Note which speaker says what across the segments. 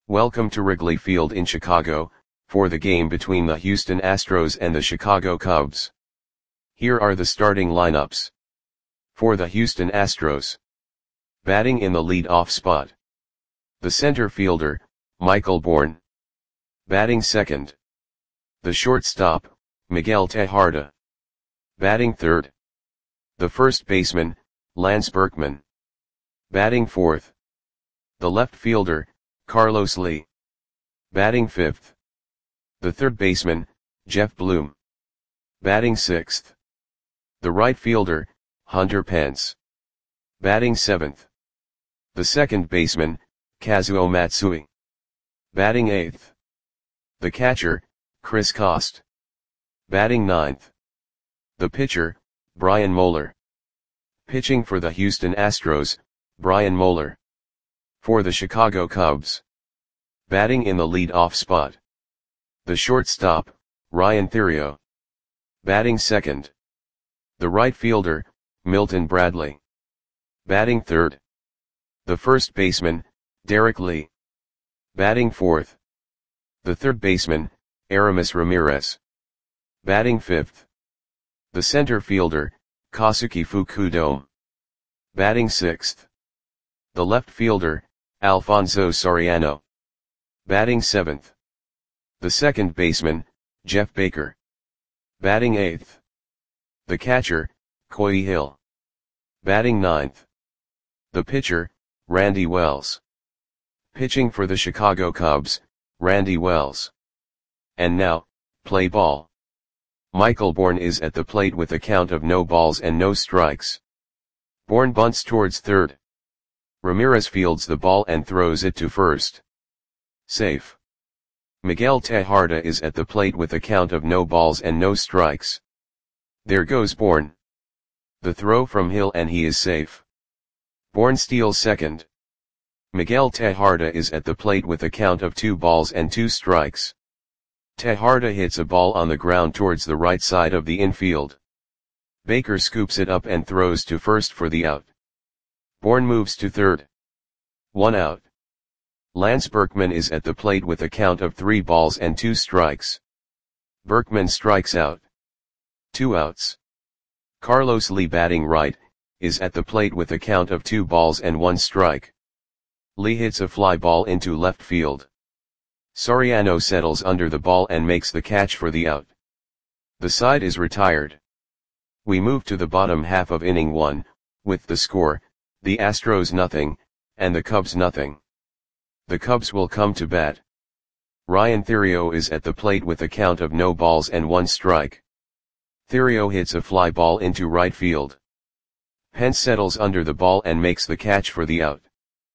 Speaker 1: Welcome to Wrigley Field in Chicago, for the game between the Houston Astros and the Chicago Cubs. Here are the starting lineups. For the Houston Astros. Batting in the lead-off spot. The center fielder, Michael Bourn. Batting second. The shortstop, Miguel Tejada. Batting third. The first baseman, Lance Berkman. Batting fourth. The left fielder, Carlos Lee. Batting fifth. The third baseman, Jeff Bloom. Batting sixth. The right fielder, Hunter Pence. Batting seventh. The second baseman, Kazuo Matsui. Batting eighth. The catcher, Chris Coste. Batting ninth. The pitcher, Brian Moeller. Pitching for the Houston Astros, Brian Moeller. For the Chicago Cubs. Batting in the lead-off spot. The shortstop, Ryan Theriot. Batting second. The right fielder, Milton Bradley. Batting third. The first baseman, Derek Lee. Batting fourth. The third baseman, Aramis Ramirez. Batting fifth. The center fielder, Kosuke Fukudome. Batting sixth. The left fielder, Alfonso Soriano. Batting seventh. The second baseman, Jeff Baker. Batting eighth. The catcher, Coy Hill. Batting ninth. The pitcher, Randy Wells. Pitching for the Chicago Cubs, Randy Wells. And now, play ball. Michael Bourn is at the plate with a count of no balls and no strikes. Bourn bunts towards third. Ramirez fields the ball and throws it to first. Safe. Miguel Tejada is at the plate with a count of no balls and no strikes. There goes Bourn. The throw from Hill and he is safe. Bourn steals second. Miguel Tejada is at the plate with a count of 2 balls and 2 strikes. Tejada hits a ball on the ground towards the right side of the infield. Baker scoops it up and throws to first for the out. Bourn moves to third. 1 out. Lance Berkman is at the plate with a count of 3 balls and 2 strikes. Berkman strikes out. 2 outs. Carlos Lee, batting right, is at the plate with a count of 2 balls and 1 strike. Lee hits a fly ball into left field. Soriano settles under the ball and makes the catch for the out. The side is retired. We move to the bottom half of inning 1, with the score, the Astros nothing, and the Cubs nothing. The Cubs will come to bat. Ryan Theriot is at the plate with a count of no balls and 1 strike. Theriot hits a fly ball into right field. Pence settles under the ball and makes the catch for the out.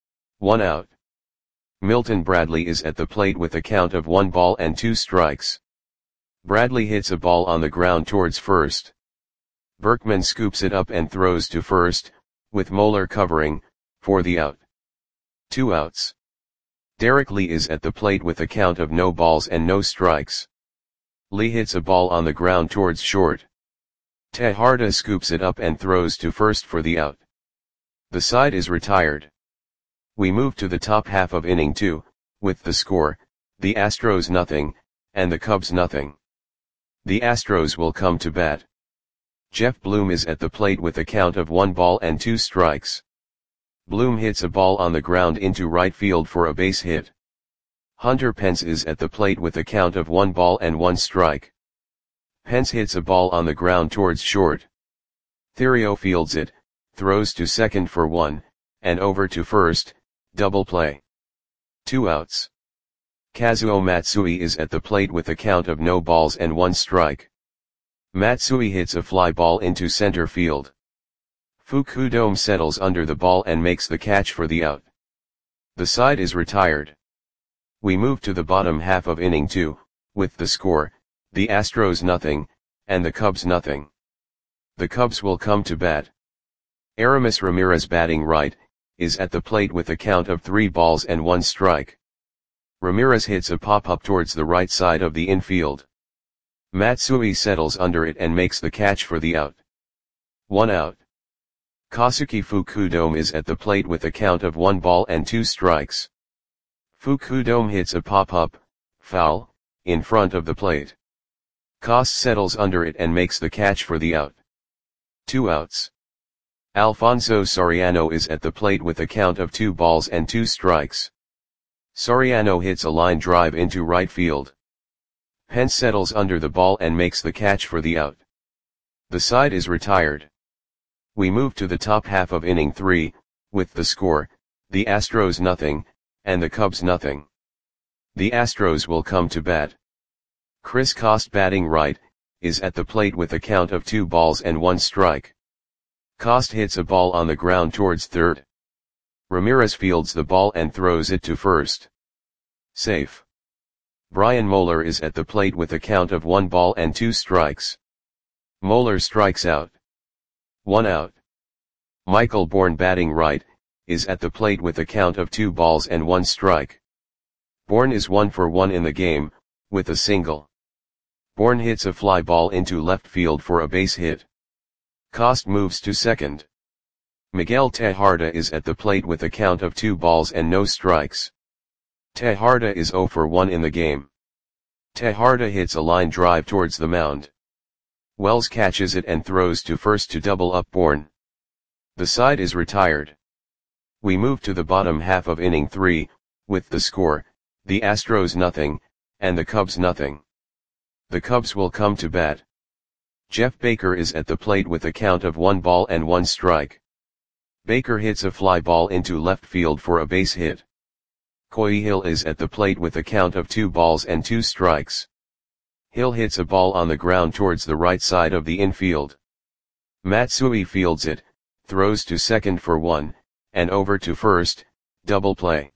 Speaker 1: 1 out. Milton Bradley is at the plate with a count of 1 ball and 2 strikes. Bradley hits a ball on the ground towards first. Berkman scoops it up and throws to first, with Moeller covering, for the out. 2 outs. Derek Lee is at the plate with a count of no balls and no strikes. Lee hits a ball on the ground towards short. Tejada scoops it up and throws to first for the out. The side is retired. We move to the top half of inning 2, with the score, the Astros nothing, and the Cubs nothing. The Astros will come to bat. Jeff Bloom is at the plate with a count of 1 ball and 2 strikes. Bloom hits a ball on the ground into right field for a base hit. Hunter Pence is at the plate with a count of 1 ball and 1 strike. Pence hits a ball on the ground towards short. Theriot fields it, throws to second for 1, and over to first, double play. 2 outs. Kazuo Matsui is at the plate with a count of no balls and 1 strike. Matsui hits a fly ball into center field. Fukudome settles under the ball and makes the catch for the out. The side is retired. We move to the bottom half of inning 2, with the score, the Astros nothing, and the Cubs nothing. The Cubs will come to bat. Aramis Ramirez, batting right, is at the plate with a count of 3 balls and 1 strike. Ramirez hits a pop-up towards the right side of the infield. Matsui settles under it and makes the catch for the out. 1 out. Kosuke Fukudome is at the plate with a count of 1 ball and 2 strikes. Fukudome hits a pop-up, foul, in front of the plate. Cost settles under it and makes the catch for the out. 2 outs. Alfonso Soriano is at the plate with a count of 2 balls and 2 strikes. Soriano hits a line drive into right field. Pence settles under the ball and makes the catch for the out. The side is retired. We move to the top half of inning 3, with the score, the Astros nothing, and the Cubs nothing. The Astros will come to bat. Chris Cost, batting right, is at the plate with a count of 2 balls and 1 strike. Cost hits a ball on the ground towards third. Ramirez fields the ball and throws it to first. Safe. Brian Moeller is at the plate with a count of 1 ball and 2 strikes. Moeller strikes out. 1 out. Michael Bourne, batting right, is at the plate with a count of 2 balls and 1 strike. Bourne is 1 for 1 in the game, with a single. Bourne hits a fly ball into left field for a base hit. Cost moves to second. Miguel Tejada is at the plate with a count of 2 balls and no strikes. Tejada is 0 for 1 in the game. Tejada hits a line drive towards the mound. Wells catches it and throws to first to double up Bourne. The side is retired. We move to the bottom half of inning 3, with the score, the Astros nothing, and the Cubs nothing. The Cubs will come to bat. Jeff Baker is at the plate with a count of 1 ball and 1 strike. Baker hits a fly ball into left field for a base hit. Coy Hill is at the plate with a count of 2 balls and 2 strikes. Hill hits a ball on the ground towards the right side of the infield. Matsui fields it, throws to second for 1, and over to first, double play.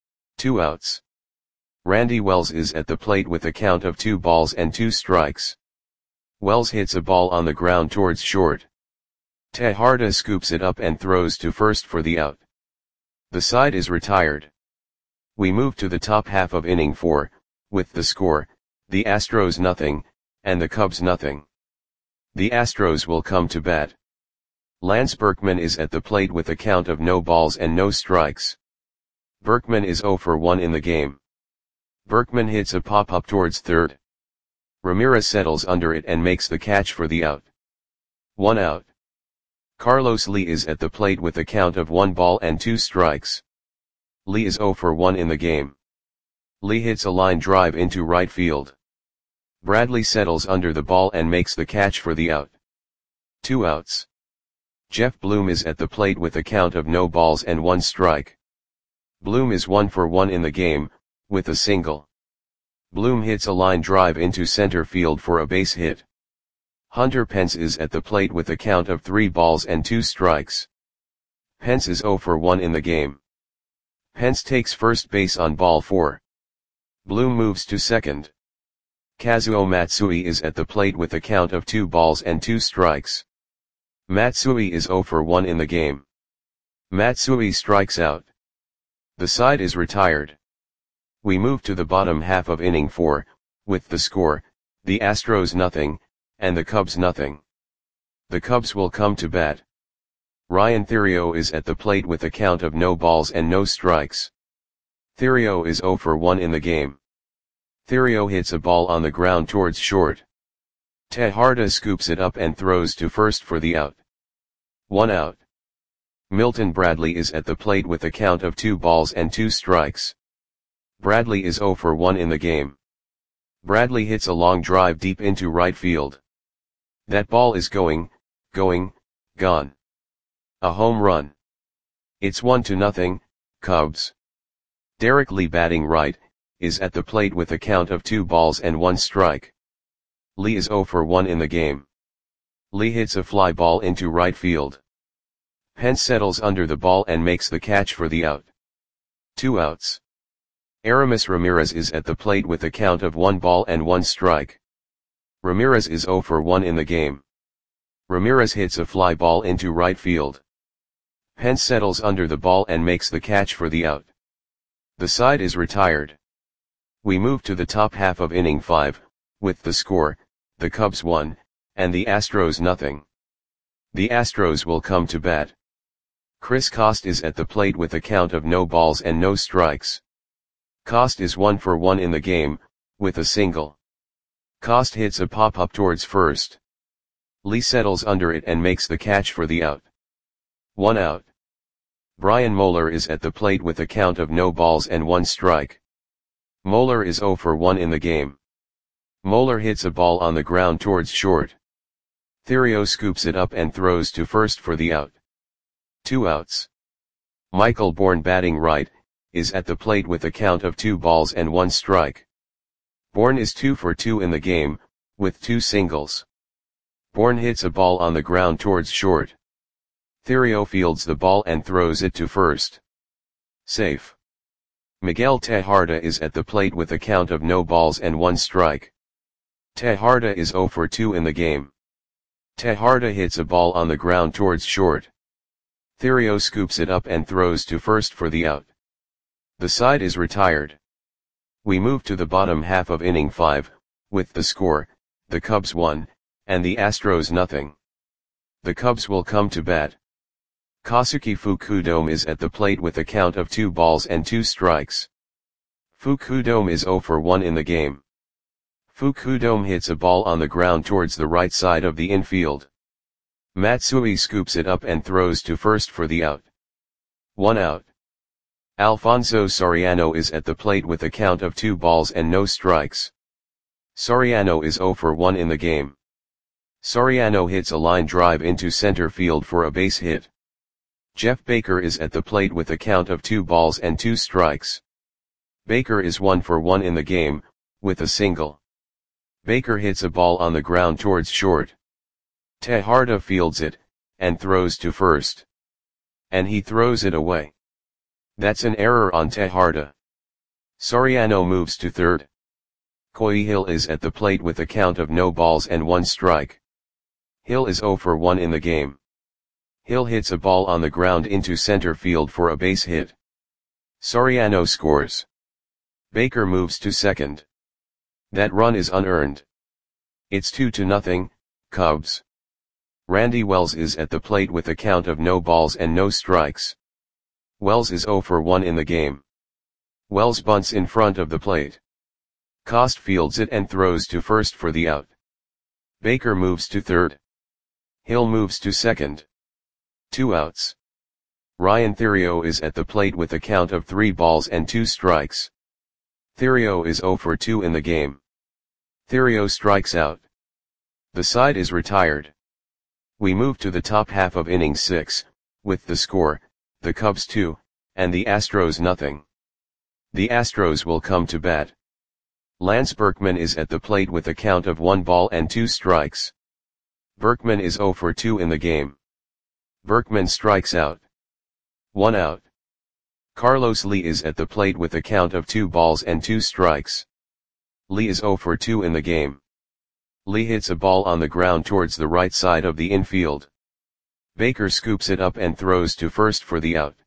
Speaker 1: 2 outs. Randy Wells is at the plate with a count of 2 balls and 2 strikes. Wells hits a ball on the ground towards short. Tejada scoops it up and throws to first for the out. The side is retired. We move to the top half of inning 4, with the score, the Astros nothing, and the Cubs nothing. The Astros will come to bat. Lance Berkman is at the plate with a count of no balls and no strikes. Berkman is 0 for 1 in the game. Berkman hits a pop-up towards third. Ramirez settles under it and makes the catch for the out. 1 out. Carlos Lee is at the plate with a count of 1 ball and 2 strikes. Lee is 0 for 1 in the game. Lee hits a line drive into right field. Bradley settles under the ball and makes the catch for the out. 2 outs. Jeff Bloom is at the plate with a count of no balls and 1 strike. Bloom is 1 for 1 in the game, with a single. Bloom hits a line drive into center field for a base hit. Hunter Pence is at the plate with a count of 3 balls and 2 strikes. Pence is 0 for 1 in the game. Pence takes first base on ball 4. Bloom moves to second. Kazuo Matsui is at the plate with a count of 2 balls and 2 strikes. Matsui is 0 for 1 in the game. Matsui strikes out. The side is retired. We move to the bottom half of inning 4, with the score, the Astros nothing, and the Cubs nothing. The Cubs will come to bat. Ryan Theriot is at the plate with a count of no balls and no strikes. Theriot is 0 for 1 in the game. Theriot hits a ball on the ground towards short. Tejada scoops it up and throws to first for the out. 1 out. Milton Bradley is at the plate with a count of 2 balls and 2 strikes. Bradley is 0 for 1 in the game. Bradley hits a long drive deep into right field. That ball is gone. A home run. It's 1-0, Cubs. Derek Lee, batting right, is at the plate with a count of 2 balls and 1 strike. Lee is 0 for 1 in the game. Lee hits a fly ball into right field. Pence settles under the ball and makes the catch for the out. 2 outs. Aramis Ramirez is at the plate with a count of 1 ball and 1 strike. Ramirez is 0 for 1 in the game. Ramirez hits a fly ball into right field. Pence settles under the ball and makes the catch for the out. The side is retired. We move to the top half of inning 5, with the score, the Cubs 1, and the Astros nothing. The Astros will come to bat. Chris Cost is at the plate with a count of no balls and no strikes. Cost is 1 for 1 in the game, with a single. Cost hits a pop-up towards first. Lee settles under it and makes the catch for the out. 1 out. Brian Moeller is at the plate with a count of no balls and 1 strike. Moeller is 0 for 1 in the game. Moeller hits a ball on the ground towards short. Theriot scoops it up and throws to first for the out. 2 outs. Michael Bourne, batting right, is at the plate with a count of 2 balls and 1 strike. Bourne is 2 for 2 in the game, with 2 singles. Bourne hits a ball on the ground towards short. Theriot fields the ball and throws it to first. Safe. Miguel Tejada is at the plate with a count of no balls and 1 strike. Tejada is 0 for 2 in the game. Tejada hits a ball on the ground towards short. Theriot scoops it up and throws to first for the out. The side is retired. We move to the bottom half of inning 5, with the score, the Cubs 1, and the Astros nothing. The Cubs will come to bat. Kosuke Fukudome is at the plate with a count of 2 balls and 2 strikes. Fukudome is 0 for 1 in the game. Fukudome hits a ball on the ground towards the right side of the infield. Matsui scoops it up and throws to first for the out. 1 out. Alfonso Soriano is at the plate with a count of 2 balls and no strikes. Soriano is 0 for 1 in the game. Soriano hits a line drive into center field for a base hit. Jeff Baker is at the plate with a count of 2 balls and 2 strikes. Baker is 1 for 1 in the game, with a single. Baker hits a ball on the ground towards short. Tejada fields it, and throws to first. And he throws it away. That's an error on Tejada. Soriano moves to third. Coy Hill is at the plate with a count of no balls and 1 strike. Hill is 0 for 1 in the game. Hill hits a ball on the ground into center field for a base hit. Soriano scores. Baker moves to second. That run is unearned. It's 2-0, Cubs. Randy Wells is at the plate with a count of no balls and no strikes. Wells is 0 for 1 in the game. Wells bunts in front of the plate. Cost fields it and throws to first for the out. Baker moves to third. Hill moves to second. 2 outs. Ryan Theriot is at the plate with a count of 3 balls and 2 strikes. Theriot is 0 for 2 in the game. Theriot strikes out. The side is retired. We move to the top half of inning 6, with the score, the Cubs 2, and the Astros nothing. The Astros will come to bat. Lance Berkman is at the plate with a count of 1 ball and 2 strikes. Berkman is 0 for 2 in the game. Berkman strikes out. 1 out. Carlos Lee is at the plate with a count of 2 balls and 2 strikes. Lee is 0 for 2 in the game. Lee hits a ball on the ground towards the right side of the infield. Baker scoops it up and throws to first for the out.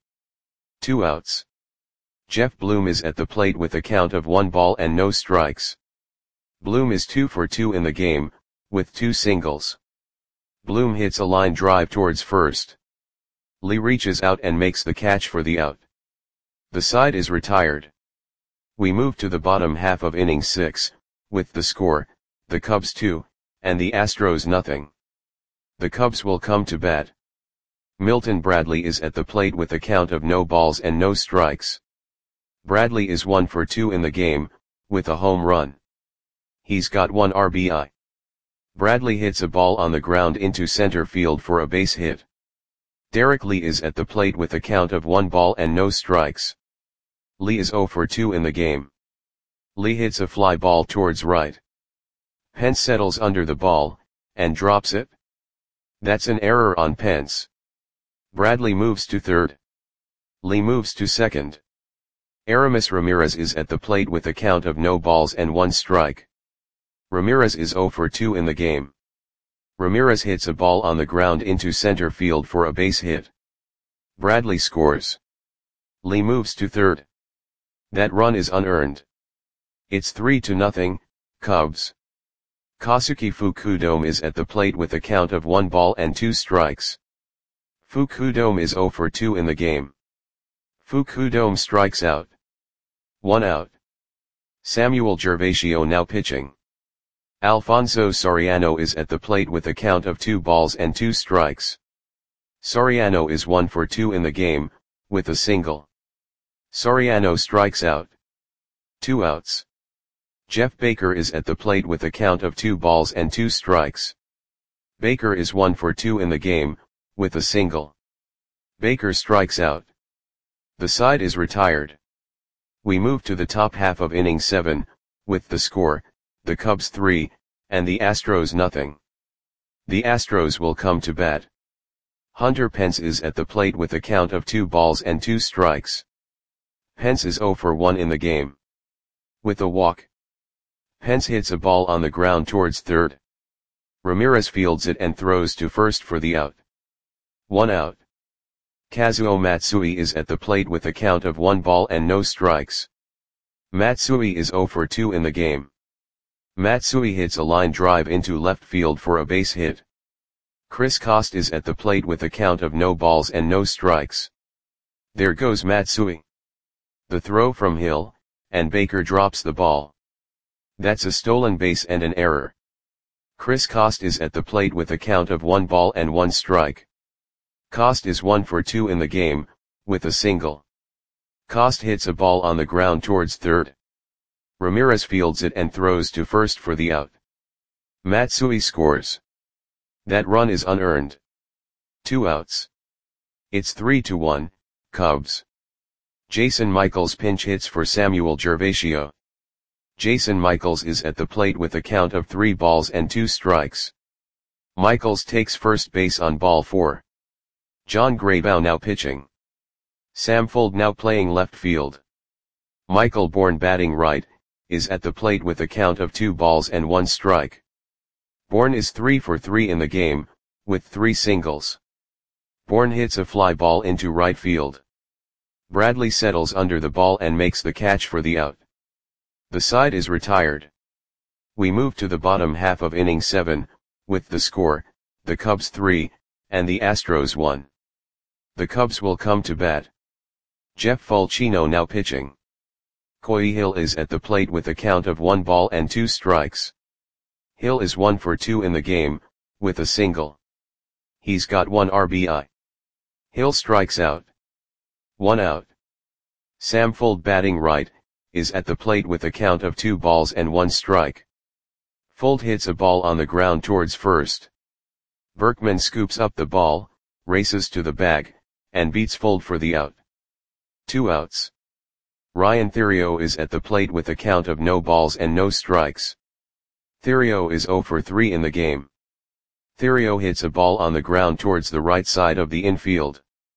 Speaker 1: 2 outs. Jeff Bloom is at the plate with a count of 1 ball and no strikes. Bloom is 2 for 2 in the game, with 2 singles. Bloom hits a line drive towards first. Lee reaches out and makes the catch for the out. The side is retired. We move to the bottom half of inning 6, with the score, the Cubs 2, and the Astros nothing. The Cubs will come to bat. Milton Bradley is at the plate with a count of no balls and no strikes. Bradley is 1 for 2 in the game, with a home run. He's got 1 RBI. Bradley hits a ball on the ground into center field for a base hit. Derek Lee is at the plate with a count of 1 ball and no strikes. Lee is 0 for 2 in the game. Lee hits a fly ball towards right. Pence settles under the ball, and drops it. That's an error on Pence. Bradley moves to third. Lee moves to second. Aramis Ramirez is at the plate with a count of no balls and 1 strike. Ramirez is 0 for 2 in the game. Ramirez hits a ball on the ground into center field for a base hit. Bradley scores. Lee moves to third. That run is unearned. It's 3-0, Cubs. Kosuke Fukudome is at the plate with a count of 1 ball and 2 strikes. Fukudome is 0 for 2 in the game. Fukudome strikes out. 1 out. Samuel Gervasio now pitching. Alfonso Soriano is at the plate with a count of 2 balls and 2 strikes. Soriano is 1 for 2 in the game, with a single. Soriano strikes out. 2 outs. Jeff Baker is at the plate with a count of 2 balls and 2 strikes. Baker is 1 for 2 in the game, with a single. Baker strikes out. The side is retired. We move to the top half of inning 7, with the score, the Cubs 3, and the Astros nothing. The Astros will come to bat. Hunter Pence is at the plate with a count of 2 balls and 2 strikes. Pence is 0 for 1 in the game. With a walk. Pence hits a ball on the ground towards third. Ramirez fields it and throws to first for the out. 1 out. Kazuo Matsui is at the plate with a count of 1 ball and no strikes. Matsui is 0 for 2 in the game. Matsui hits a line drive into left field for a base hit. Chris Coste is at the plate with a count of no balls and no strikes. There goes Matsui. The throw from Hill, and Baker drops the ball. That's a stolen base and an error. Chris Coste is at the plate with a count of 1 ball and 1 strike. Coste is 1 for 2 in the game, with a single. Coste hits a ball on the ground towards third. Ramirez fields it and throws to first for the out. Matsui scores. That run is unearned. 2 outs. It's 3-1, Cubs. Jason Michaels pinch hits for Samuel Gervasio. Jason Michaels is at the plate with a count of 3 balls and 2 strikes. Michaels takes first base on ball 4. John Graybow now pitching. Sam Fuld now playing left field. Michael Bourne batting right, is at the plate with a count of 2 balls and 1 strike. Bourne is 3 for 3 in the game, with 3 singles. Bourne hits a fly ball into right field. Bradley settles under the ball and makes the catch for the out. The side is retired. We move to the bottom half of inning 7, with the score, the Cubs 3, and the Astros 1. The Cubs will come to bat. Jeff Fulcino now pitching. Coy Hill is at the plate with a count of 1 ball and 2 strikes. Hill is 1 for 2 in the game, with a single. He's got 1 RBI. Hill strikes out. 1 out. Sam Fuld batting right, is at the plate with a count of 2 balls and 1 strike. Fuld hits a ball on the ground towards first. Berkman scoops up the ball, races to the bag, and beats Fuld for the out. 2 outs. Ryan Theriot is at the plate with a count of no balls and no strikes. Theriot is 0 for 3 in the game. Theriot hits a ball on the ground towards the right side of the infield.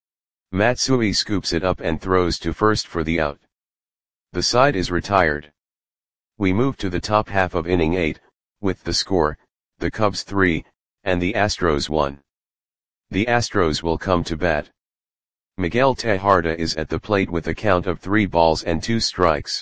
Speaker 1: Matsui scoops it up and throws to first for the out. The side is retired. We move to the top half of inning 8, with the score, the Cubs 3, and the Astros 1. The Astros will come to bat. Miguel Tejada is at the plate with a count of 3 balls and 2 strikes.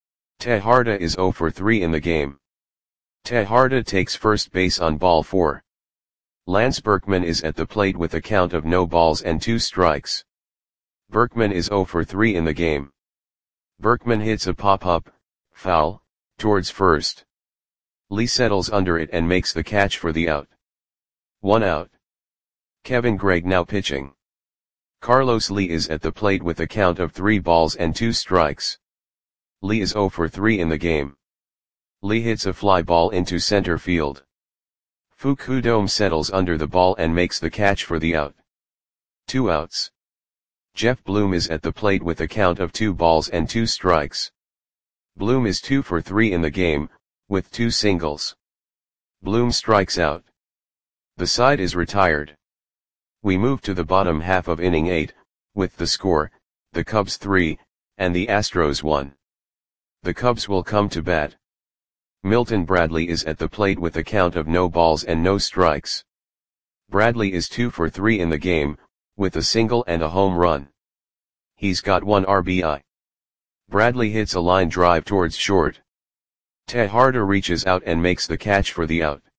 Speaker 1: Tejada is 0 for 3 in the game. Tejada takes first base on ball 4. Lance Berkman is at the plate with a count of no balls and 2 strikes. Berkman is 0 for 3 in the game. Berkman hits a pop-up, foul, towards first. Lee settles under it and makes the catch for the out. 1 out. Kevin Gregg now pitching. Carlos Lee is at the plate with a count of 3 balls and 2 strikes. Lee is 0 for 3 in the game. Lee hits a fly ball into center field. Fukudome settles under the ball and makes the catch for the out. 2 outs. Jeff Bloom is at the plate with a count of 2 balls and 2 strikes. Bloom is 2 for 3 in the game, with 2 singles. Bloom strikes out. The side is retired. We move to the bottom half of inning 8, with the score, the Cubs 3, and the Astros 1. The Cubs will come to bat. Milton Bradley is at the plate with a count of no balls and no strikes. Bradley is 2 for 3 in the game, with a single and a home run. He's got 1 RBI. Bradley hits a line drive towards short. Tejada reaches out and makes the catch for the out.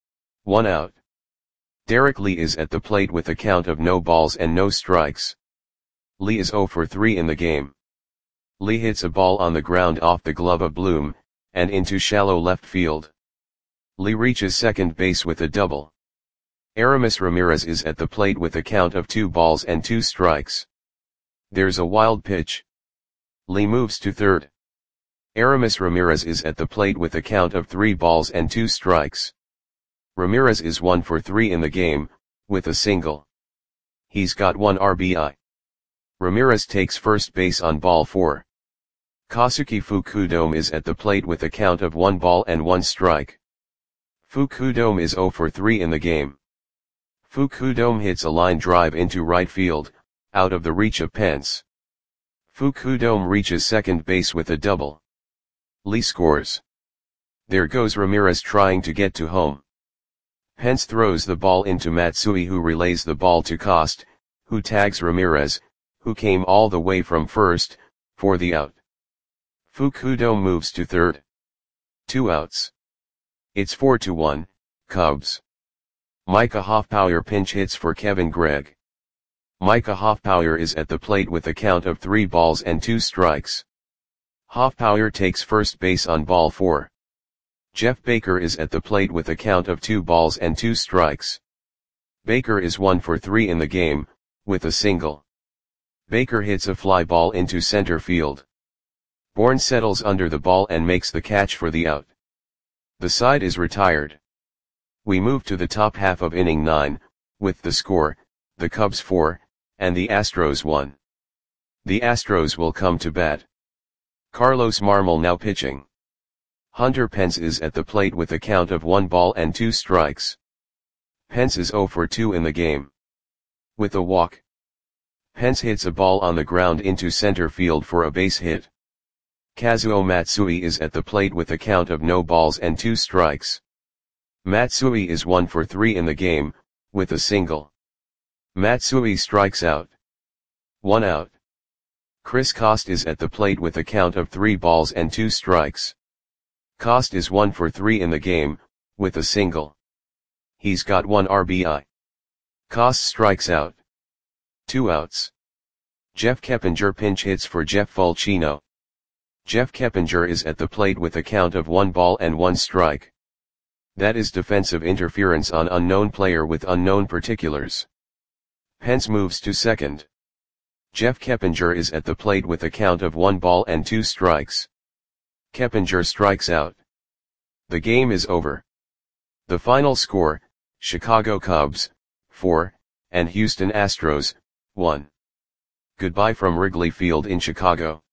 Speaker 1: 1 out. Derek Lee is at the plate with a count of no balls and no strikes. Lee is 0 for 3 in the game. Lee hits a ball on the ground off the glove of Bloom, and into shallow left field. Lee reaches second base with a double. Aramis Ramirez is at the plate with a count of 2 balls and 2 strikes. There's a wild pitch. Lee moves to third. Aramis Ramirez is at the plate with a count of 3 balls and 2 strikes. Ramirez is 1 for 3 in the game, with a single. He's got 1 RBI. Ramirez takes first base on ball 4. Kosuke Fukudome is at the plate with a count of 1 ball and 1 strike. Fukudome is 0 for 3 in the game. Fukudome hits a line drive into right field, out of the reach of Pence. Fukudome reaches second base with a double. Lee scores. There goes Ramirez trying to get to home. Pence throws the ball into Matsui, who relays the ball to Cost, who tags Ramirez, who came all the way from first, for the out. Fukudome moves to third. 2 outs. It's 4-1, Cubs. Micah Hoffpauir pinch hits for Kevin Gregg. Micah Hoffpauir is at the plate with a count of 3 balls and 2 strikes. Hoffpauir takes first base on ball 4. Jeff Baker is at the plate with a count of 2 balls and 2 strikes. Baker is 1 for 3 in the game, with a single. Baker hits a fly ball into center field. Bourne settles under the ball and makes the catch for the out. The side is retired. We move to the top half of inning 9, with the score, the Cubs 4, and the Astros 1. The Astros will come to bat. Carlos Marmol now pitching. Hunter Pence is at the plate with a count of 1 ball and 2 strikes. Pence is 0 for 2 in the game. With a walk. Pence hits a ball on the ground into center field for a base hit. Kazuo Matsui is at the plate with a count of no balls and 2 strikes. Matsui is 1 for 3 in the game, with a single. Matsui strikes out. 1 out. Chris Cost is at the plate with a count of 3 balls and 2 strikes. Cost is 1 for 3 in the game, with a single. He's got 1 RBI. Cost strikes out. 2 outs. Jeff Keppinger pinch hits for Jeff Fulcino. Jeff Keppinger is at the plate with a count of 1 ball and 1 strike. That is defensive interference on unknown player with unknown particulars. Pence moves to second. Jeff Keppinger is at the plate with a count of 1 ball and 2 strikes. Keppinger strikes out. The game is over. The final score, Chicago Cubs, 4, and Houston Astros, 1. Goodbye from Wrigley Field in Chicago.